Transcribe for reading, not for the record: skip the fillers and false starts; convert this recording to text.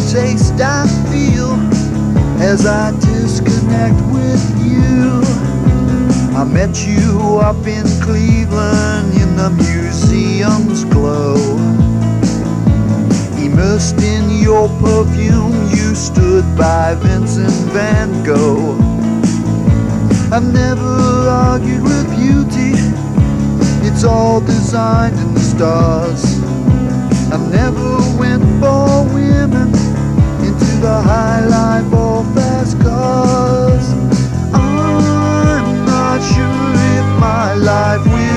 taste I feel as I disconnect with you. I met you up in Cleveland in the museum's glow. Immersed in your perfume, you stood by Vincent van Gogh. I've never argued with beauty, it's all designed in the stars. I've never went for women into the high life or fast cars. I'm not sure if my life will